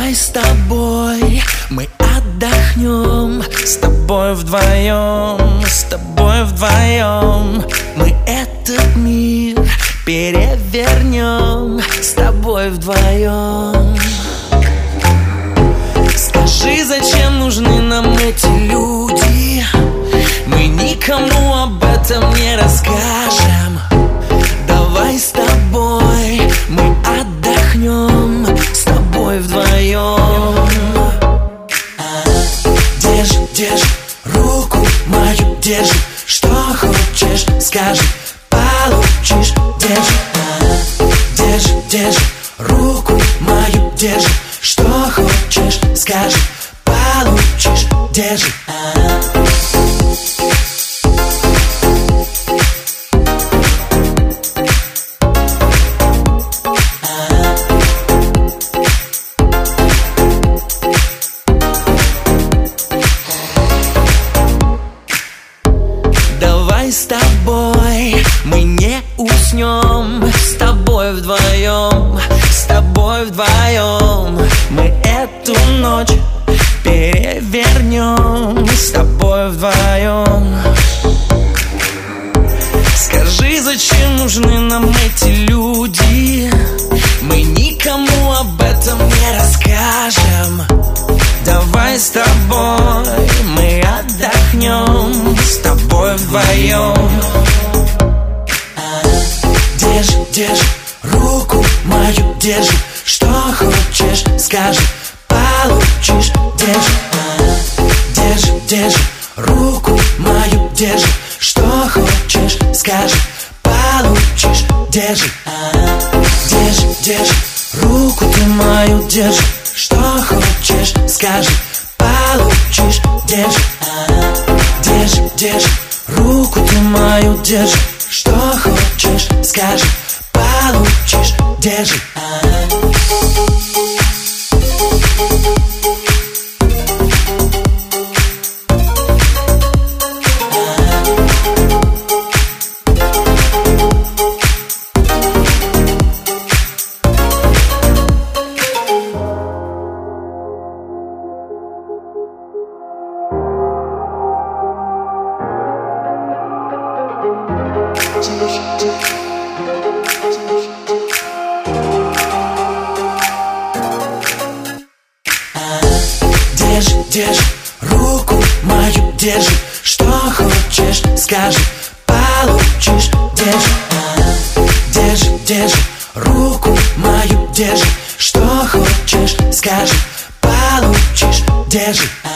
Давай с тобой мы отдохнем, с тобой вдвоем, с тобой вдвоем. Мы этот мир перевернем, с тобой вдвоем. Скажи, зачем нужны нам эти люди? Мы никому об этом не расскажем. Давай с тобой мы отдохнем, с тобой вдвоем. Держи, держи руку мою, держи. Что хочешь, скажи, получишь. Держи, держи, держи руку мою, держи. Что хочешь, скажи, получишь. Держи. Давай с тобой мы не уснем, с тобой вдвоем, с тобой вдвоем. Мы эту ночь перевернем, с тобой вдвоем. Скажи, зачем нужны нам эти люди? Мы никому об этом не расскажем. Давай с тобой мы отдохнем, с тобой вдвоем. Держи, держи руку мою, держи. Что хочешь, скажи, получишь. Держи, держи, держи руку мою, держи. Что хочешь, скажи, получишь. Держи, держи, держи руку ты мою, держи. Что хочешь, скажи, получишь. Держи, держи, держи руку ты мою, держи. Что хочешь, скажи, получишь. Держи. Держи, держи руку мою, держи. Что хочешь, скажи, получишь. Держи, держи, держи руку мою, держи. Что хочешь, скажи, получишь. Держи.